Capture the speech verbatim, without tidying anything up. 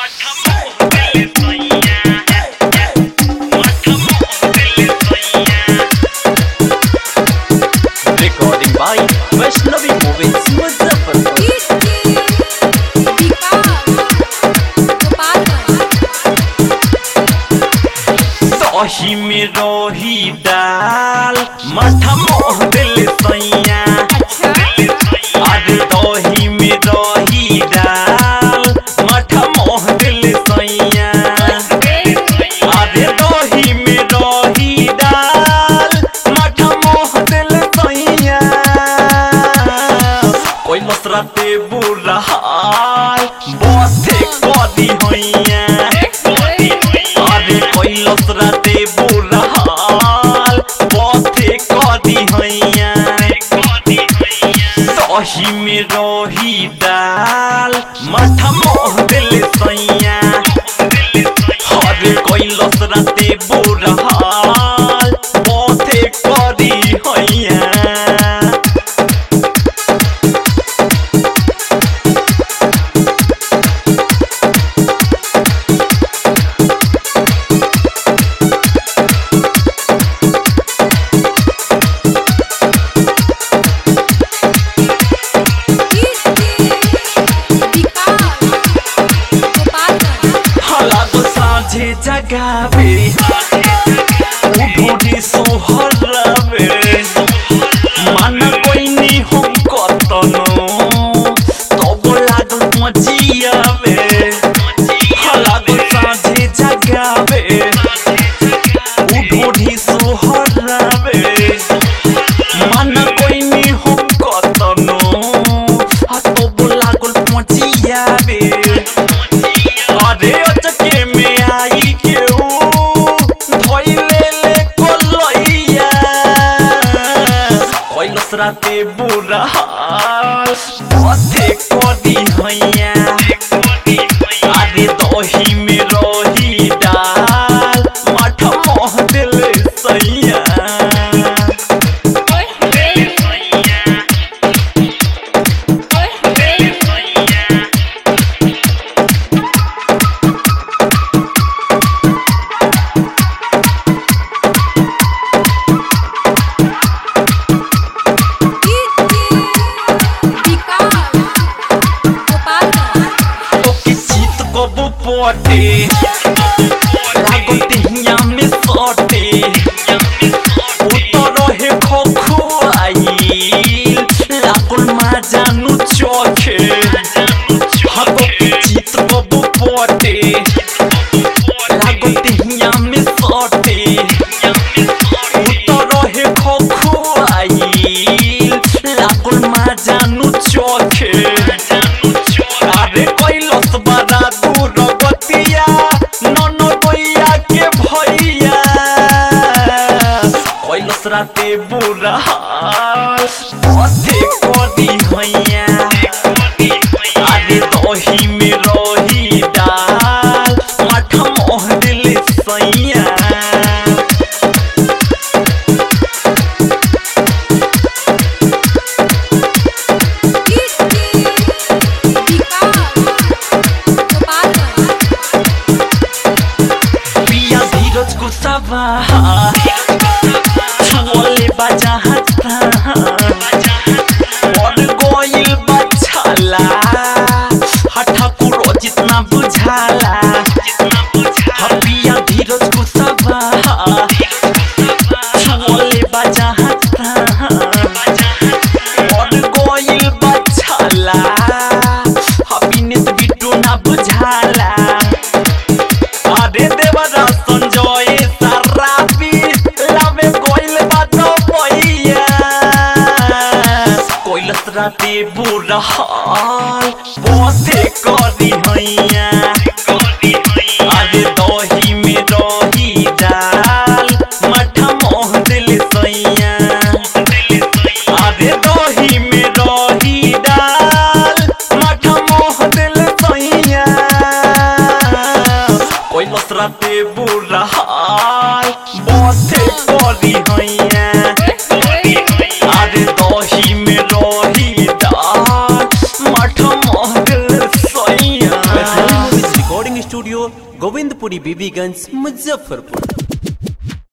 Recording by Vaishnavi Movies Muzaffarpur. दही में रही दाल मठा मोह दिल सैया। अरे दही में रही दाल मठा मोह दिल सैया। अरे दही में रही दाल मठा मोह दिल सैया। कोई नसरते बुरा हाल बसे कदी होइया। अरे कोई लसरते बुरा हाल बसे कदी होइया। दही में रही दाल मठा मोह दिल सैया। अरे कोई लसरते बुरा हाल बसे कदी होइया। जगावे उठोड़ी सोहरावे मन कोई नहीं हम कतनो तब लागल मजियावे। लागल साझे जगावे उठोड़ी सोहरावे मन कोई नहीं हम कतनो तब लागल मजियावे। अरे अचके में आई केहू धोइले ले कोलैया। कोई लसराते बुरा हाल बसे कदी हैया। अरे दही में रही दाल मठा मोह दिल सैया। पोटे लागल तिहिया में सोटे उतर हे खोखुआई लागल माजानु चोखे। हको चित कबू पोटे लागल तिहिया में सोटे उतर हे खोखुआई लागल माजानु चोखे। अरे कोई लस बड़ा दूर बतिया ननो दोइया के भैया। कोई लसराते बुरा हाल बसे कदी हैया। अरे दही में रही दाल मठा मोह दिल सैया। छुअले बजा हत्ता और गोइल बछाला हठाकुरो जितना बुझाला। हपिया धीरज को सबा छुअले बजा हत्ता और गोइल बछाला हपिनिस बिट्टू ना बुझाला। अरे देवरा संजय सराबी लावे गोइल बातो पैया। कोई लसराते बुरा हाल बसे कदी हैया। अरे दही में रही दाल मठा मोह दिल सैया। अरे दही में रही दाल मठा मोह दिल सैया। कोई लसराते बुरा हाल बसे कदी हैया। अरे दही में रही दाल स्टूडियो, गोविंदपुरी बीबीगंज, मुजफ्फरपुर।